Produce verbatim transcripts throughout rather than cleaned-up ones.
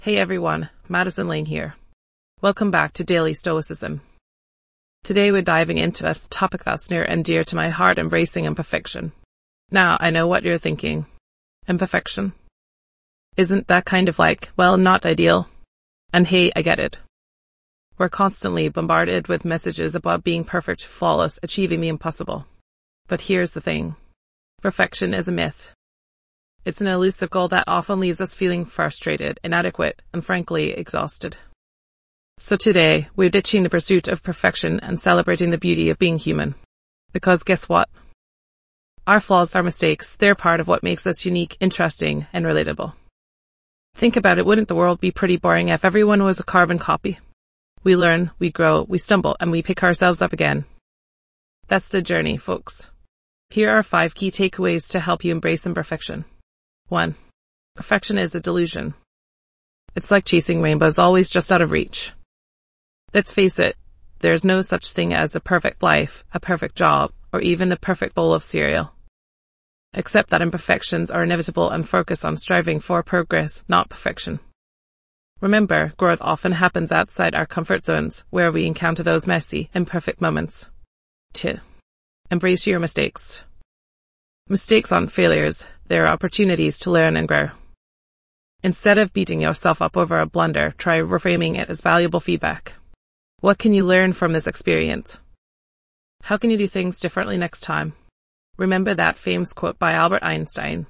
Hey everyone, Madison Lane here. Welcome back to Daily Stoicism. Today we're diving into a topic that's near and dear to my heart, embracing imperfection. Now, I know what you're thinking. Imperfection? Isn't that kind of like, well, not ideal? And hey, I get it. We're constantly bombarded with messages about being perfect, flawless, achieving the impossible. But here's the thing. Perfection is a myth. It's an elusive goal that often leaves us feeling frustrated, inadequate, and frankly, exhausted. So today, we're ditching the pursuit of perfection and celebrating the beauty of being human. Because guess what? Our flaws, our mistakes, they're part of what makes us unique, interesting, and relatable. Think about it, wouldn't the world be pretty boring if everyone was a carbon copy? We learn, we grow, we stumble, and we pick ourselves up again. That's the journey, folks. Here are five key takeaways to help you embrace imperfection. One. Perfection is a delusion. It's like chasing rainbows, always just out of reach. Let's face it, there's no such thing as a perfect life, a perfect job, or even a perfect bowl of cereal. Except that imperfections are inevitable and focus on striving for progress, not perfection. Remember, growth often happens outside our comfort zones, where we encounter those messy, imperfect moments. Two. Embrace your mistakes. Mistakes aren't failures, they're opportunities to learn and grow. Instead of beating yourself up over a blunder, try reframing it as valuable feedback. What can you learn from this experience? How can you do things differently next time? Remember that famous quote by Albert Einstein.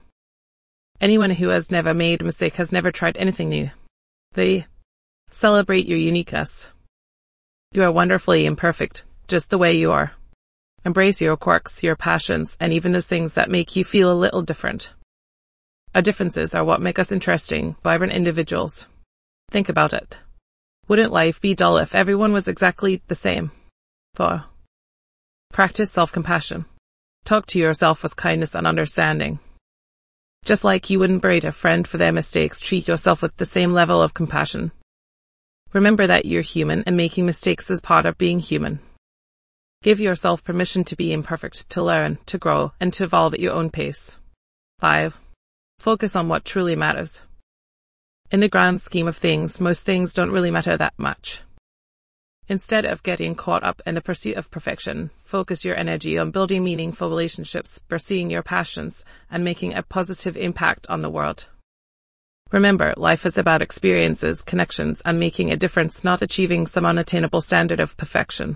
Anyone who has never made a mistake has never tried anything new. They celebrate your uniqueness. You are wonderfully imperfect, just the way you are. Embrace your quirks, your passions, and even those things that make you feel a little different. Our differences are what make us interesting, vibrant individuals. Think about it. Wouldn't life be dull if everyone was exactly the same? Four. Practice self-compassion. Talk to yourself with kindness and understanding. Just like you wouldn't berate a friend for their mistakes, treat yourself with the same level of compassion. Remember that you're human and making mistakes is part of being human. Give yourself permission to be imperfect, to learn, to grow, and to evolve at your own pace. Five. Focus on what truly matters. In the grand scheme of things, most things don't really matter that much. Instead of getting caught up in the pursuit of perfection, focus your energy on building meaningful relationships, pursuing your passions, and making a positive impact on the world. Remember, life is about experiences, connections, and making a difference, not achieving some unattainable standard of perfection.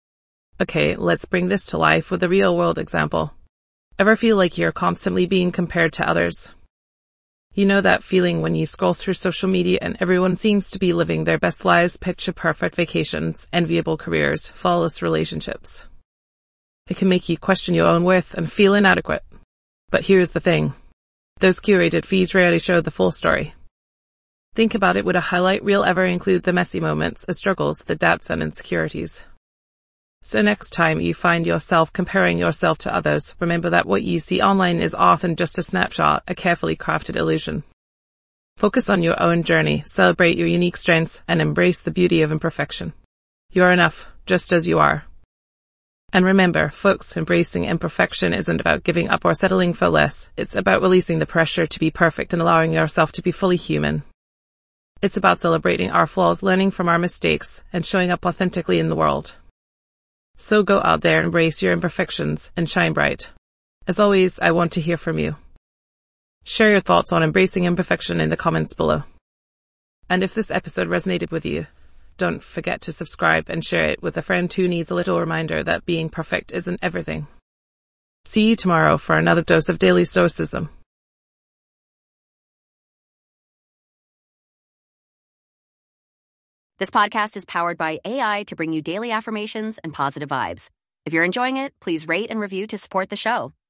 Okay, let's bring this to life with a real-world example. Ever feel like you're constantly being compared to others? You know that feeling when you scroll through social media and everyone seems to be living their best lives, picture-perfect vacations, enviable careers, flawless relationships. It can make you question your own worth and feel inadequate. But here's the thing. Those curated feeds rarely show the full story. Think about it, would a highlight reel ever include the messy moments, the struggles, the doubts and insecurities? So next time you find yourself comparing yourself to others, remember that what you see online is often just a snapshot, a carefully crafted illusion. Focus on your own journey, celebrate your unique strengths, and embrace the beauty of imperfection. You are enough, just as you are. And remember, folks, embracing imperfection isn't about giving up or settling for less. It's about releasing the pressure to be perfect and allowing yourself to be fully human. It's about celebrating our flaws, learning from our mistakes, and showing up authentically in the world. So go out there, embrace your imperfections, and shine bright. As always, I want to hear from you. Share your thoughts on embracing imperfection in the comments below. And if this episode resonated with you, don't forget to subscribe and share it with a friend who needs a little reminder that being perfect isn't everything. See you tomorrow for another dose of Daily Stoicism. This podcast is powered by A I to bring you daily affirmations and positive vibes. If you're enjoying it, please rate and review to support the show.